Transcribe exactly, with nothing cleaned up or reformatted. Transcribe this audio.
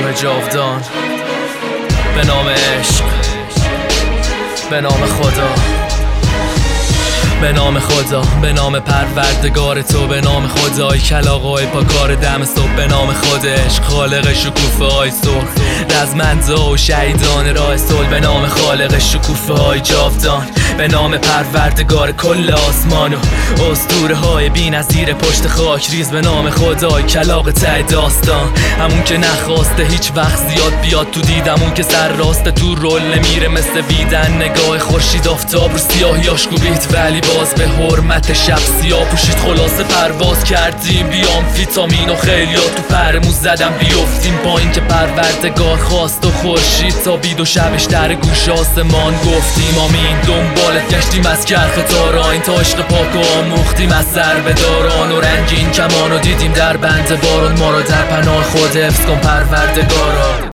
نام جاودان، به نام عشق، به نام خدا، به نام خدا، به نام پروردگار تو، به نام خدای کلاغای پاکار دم صبح، به نام خود عشق خالق شکوفه های سرخ، رزمنده و شهیدان راه صلح، به نام خالق شکوفه های جاودان، به نام پروردگار کل آسمان و اسطوره های بی‌نظیر پشت خاک ریز، به نام خدای کلاغ ته داستان، همون که نخواسته هیچ وقت زیاد بیاد تو دیدمون، که سر راسته تو رول نمیره مثل ویدن، نگاه خورشید آفتاب رو سیاهیاش کوبید، ولی باز به حرمت شب سیاه پوشید، خلاصه پرواز کردیم بیام ویتامین و خیلیات تو پرمون زدم بیفتیم، با این که پروردگار خواست و خورشید تابید و شبش در گوش آسمان گفتیم آمین، دنبالت گشتیم از کرخ تاراین تا عشق پاک و آموختیم از سر به داران و رنگین کمان و دیدیم در بند باران، ما را در پناه خود حفظ کن پروردگارا.